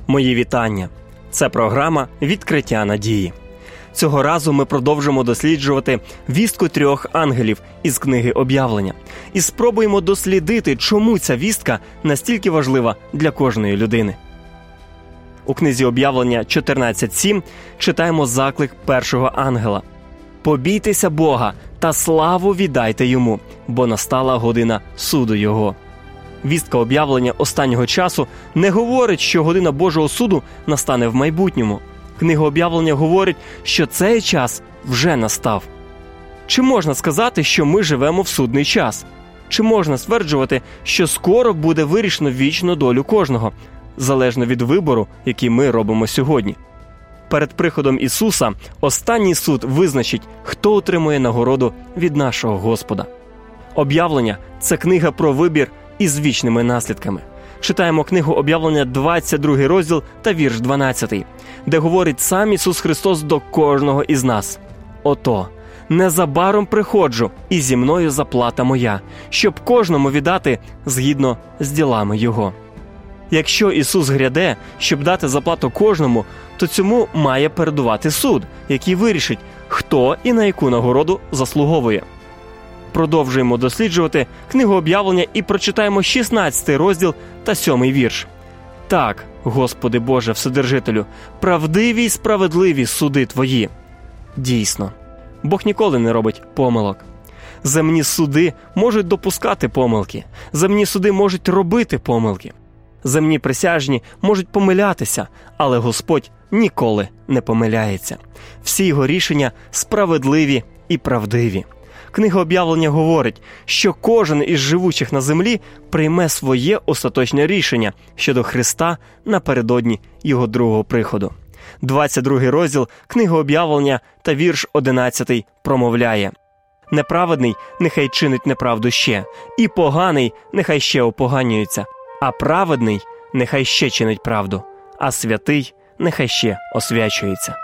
Мої вітання. Це програма «Відкриття надії». Цього разу ми продовжимо досліджувати вістку 3 ангелів із книги «Об'явлення» і спробуємо дослідити, чому ця вістка настільки важлива для кожної людини. У книзі «Об'явлення» 14.7 читаємо заклик першого ангела. «Побійтеся Бога та славу віддайте Йому, бо настала година суду Його». Вістка об'явлення останнього часу не говорить, що година Божого суду настане в майбутньому. Книга об'явлення говорить, що цей час вже настав. Чи можна сказати, що ми живемо в судний час? Чи можна стверджувати, що скоро буде вирішено вічну долю кожного, залежно від вибору, який ми робимо сьогодні? Перед приходом Ісуса останній суд визначить, хто отримує нагороду від нашого Господа. Об'явлення – це книга про вибір із вічними наслідками. Читаємо книгу «Об'явлення» 22 розділ та вірш 12, де говорить сам Ісус Христос до кожного із нас. «Ото, незабаром приходжу, і зі мною заплата моя, щоб кожному віддати згідно з ділами Його». Якщо Ісус гряде, щоб дати заплату кожному, то цьому має передувати суд, який вирішить, хто і на яку нагороду заслуговує. Продовжуємо досліджувати книгу «Об'явлення» і прочитаємо 16 розділ та 7 вірш. «Так, Господи Боже Вседержителю, правдиві й справедливі суди Твої». Дійсно, Бог ніколи не робить помилок. Земні суди можуть допускати помилки. Земні суди можуть робити помилки. Земні присяжні можуть помилятися, але Господь ніколи не помиляється. Всі Його рішення справедливі і правдиві. Книга «Об'явлення» говорить, що кожен із живучих на землі прийме своє остаточне рішення щодо Христа напередодні Його другого приходу. 22 розділ книги «Об'явлення» та вірш 11 промовляє: «Неправедний нехай чинить неправду ще, і поганий нехай ще опоганюється, а праведний нехай ще чинить правду, а святий нехай ще освячується».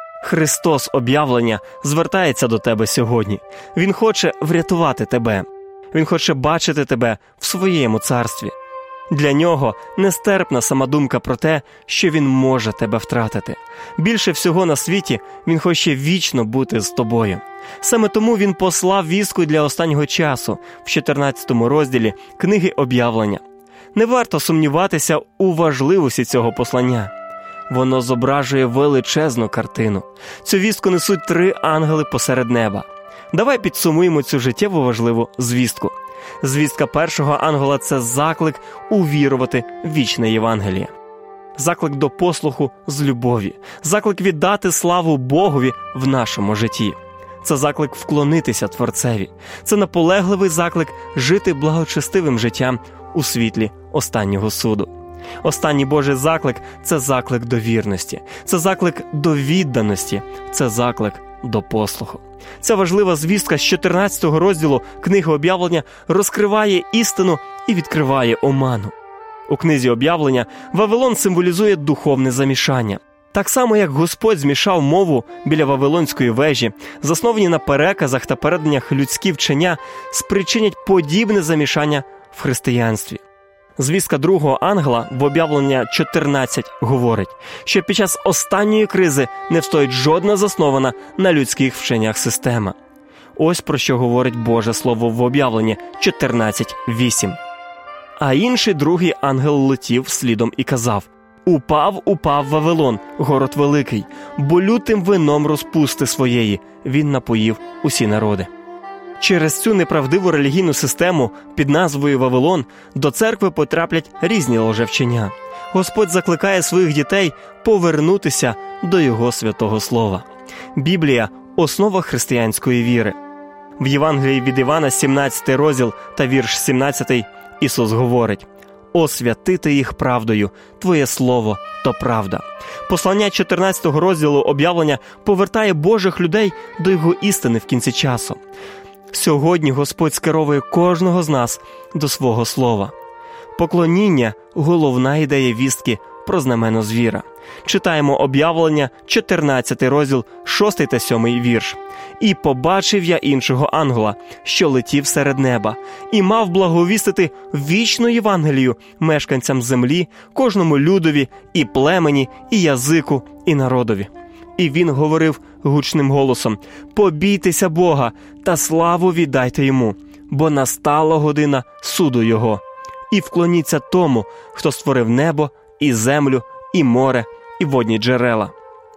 Христос об'явлення звертається до тебе сьогодні. Він хоче врятувати тебе. Він хоче бачити тебе в своєму царстві. Для нього нестерпна сама думка про те, що він може тебе втратити. Більше всього на світі він хоче вічно бути з тобою. Саме тому він послав вістку для останнього часу в 14 розділі книги «Об'явлення». Не варто сумніватися у важливості цього послання. Воно зображує величезну картину. Цю вістку несуть 3 ангели посеред неба. Давай підсумуємо цю життєво важливу звістку. Звістка першого ангела – це заклик увірувати в вічне Євангеліє. Заклик до послуху з любові. Заклик віддати славу Богові в нашому житті. Це заклик вклонитися Творцеві. Це наполегливий заклик жити благочестивим життям у світлі останнього суду. Останній Божий заклик – це заклик до вірності, це заклик до відданості, це заклик до послуху. Ця важлива звістка з 14 розділу книги «Об'явлення» розкриває істину і відкриває оману. У книзі «Об'явлення» Вавилон символізує духовне замішання. Так само, як Господь змішав мову біля Вавилонської вежі, засновані на переказах та переданнях людські вчення спричинять подібне замішання в християнстві. Звістка другого ангела в «Об'явлення» 14 говорить, що під час останньої кризи не встоїть жодна заснована на людських вченнях система. Ось про що говорить Боже Слово в «Об'явленні» 14.8. «А інший другий ангел летів слідом і казав: Упав Вавилон, город великий, бо лютим вином розпусти своєї він напоїв усі народи». Через цю неправдиву релігійну систему під назвою Вавилон до церкви потраплять різні лжевчення. Господь закликає своїх дітей повернутися до Його святого Слова. Біблія – основа християнської віри. В Євангелії від Івана, 17 розділ та вірш 17, Ісус говорить: «Освятити їх правдою, Твоє Слово – то правда». Послання 14 розділу «Об'явлення» повертає Божих людей до Його істини в кінці часу. Сьогодні Господь скеровує кожного з нас до свого Слова. Поклоніння – головна ідея вістки про знамено звіра. Читаємо Об'явлення, 14 розділ, 6 та 7 вірш. «І побачив я іншого ангела, що летів серед неба, і мав благовістити вічну Євангелію мешканцям землі, кожному людові, і племені, і язику, і народові. І він говорив гучним голосом: побійтеся Бога та славу віддайте йому, бо настала година суду його. І вклоніться тому, хто створив небо, і землю, і море, і водні джерела».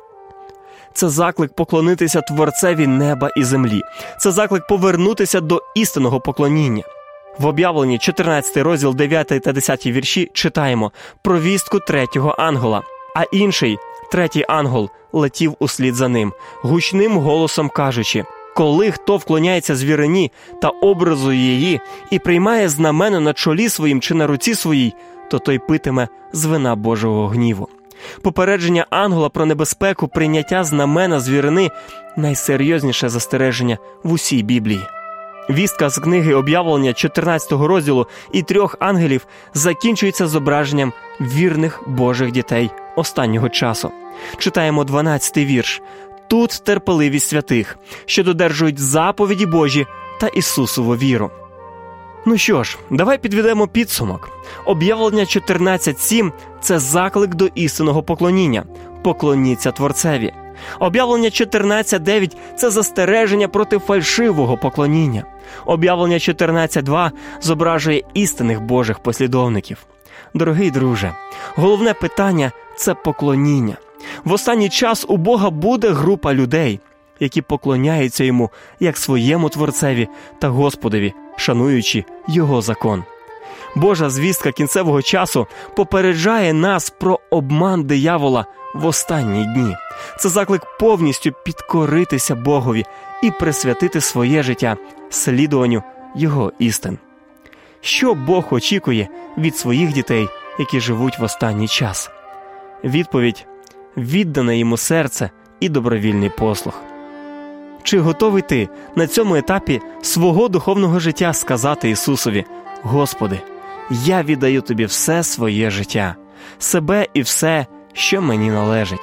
Це заклик поклонитися Творцеві неба і землі. Це заклик повернутися до істинного поклоніння. В Об'явленні, 14 розділ, 9 та 10 вірші читаємо про вістку третього ангела. А інший, третій ангел, летів услід за ним, гучним голосом кажучи: «Коли хто вклоняється звірині та образу її і приймає знамено на чолі своїм чи на руці своїй, то той питиме з вина Божого гніву». Попередження ангела про небезпеку прийняття знамена звірини – найсерйозніше застереження в усій Біблії. Вістка з книги Об'явлення 14 розділу і 3 ангелів закінчується зображенням вірних Божих дітей останнього часу. Читаємо 12-й вірш. «Тут терпеливість святих, що додержують заповіді Божі та Ісусову віру». Ну що ж, давай підведемо підсумок. Об'явлення 14.7 – це заклик до істинного поклоніння. Поклоніться Творцеві. Об'явлення 14.9 – це застереження проти фальшивого поклоніння. Об'явлення 14.2 зображує істинних Божих послідовників. Дорогий друже, головне питання – це поклоніння. В останній час у Бога буде група людей, які поклоняються Йому як своєму Творцеві та Господові, шануючи Його закон. Божа звістка кінцевого часу попереджає нас про обман диявола в останні дні. Це заклик повністю підкоритися Богові і присвятити своє життя слідуванню Його істин. Що Бог очікує від своїх дітей, які живуть в останній час? Відповідь – віддане Йому серце і добровільний послух. Чи готовий ти на цьому етапі свого духовного життя сказати Ісусові: «Господи, я віддаю Тобі все своє життя, себе і все, що мені належить»?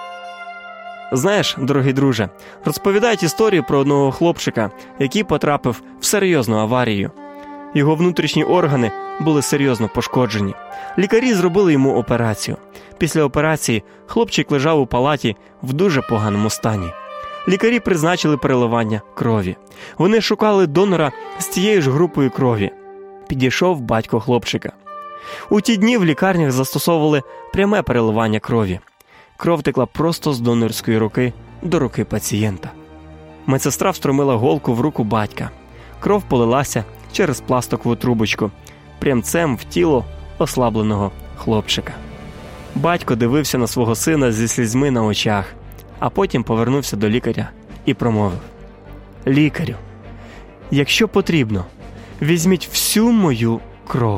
Знаєш, дорогий друже, розповідають історію про одного хлопчика, який потрапив в серйозну аварію. Його внутрішні органи були серйозно пошкоджені. Лікарі зробили йому операцію. Після операції хлопчик лежав у палаті в дуже поганому стані. Лікарі призначили переливання крові. Вони шукали донора з тією ж групою крові. Підійшов батько хлопчика. У ті дні в лікарнях застосовували пряме переливання крові. Кров текла просто з донорської руки до руки пацієнта. Медсестра встромила голку в руку батька. Кров полилася через пластикову трубочку, прямцем в тіло ослабленого хлопчика. Батько дивився на свого сина зі слізьми на очах, а потім повернувся до лікаря і промовив: «Лікарю, якщо потрібно, візьміть всю мою кров».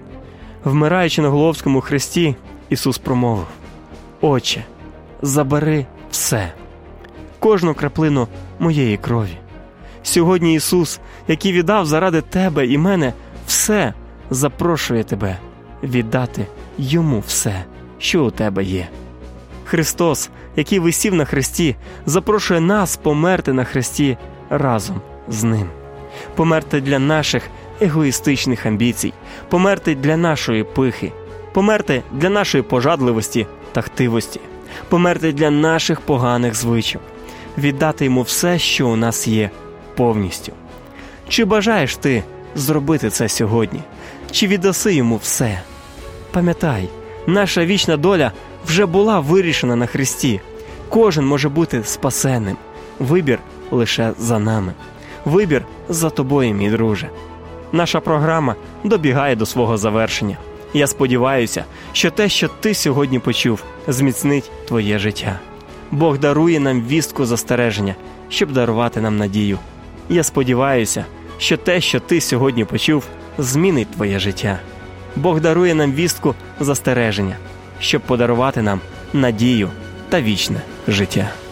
Вмираючи на Головському хресті, Ісус промовив: «Отче, забери все, кожну краплину моєї крові». Сьогодні Ісус, який віддав заради тебе і мене все, запрошує тебе віддати Йому все, що у тебе є. Христос, який висів на хресті, запрошує нас померти на хресті разом з Ним. Померти для наших егоїстичних амбіцій, померти для нашої пихи, померти для нашої пожадливості та хтивості, померти для наших поганих звичок, віддати Йому все, що у нас є, повністю. Чи бажаєш ти зробити це сьогодні? Чи віддаси Йому все? Пам'ятай, наша вічна доля вже була вирішена на хресті. Кожен може бути спасенним. Вибір лише за нами. Вибір за тобою, мій друже. Наша програма добігає до свого завершення. Я сподіваюся, що те, що ти сьогодні почув, зміцнить твоє життя. Бог дарує нам вістку застереження, щоб дарувати нам надію. Я сподіваюся, що те, що ти сьогодні почув, змінить твоє життя. Бог дарує нам вістку застереження, щоб подарувати нам надію та вічне життя.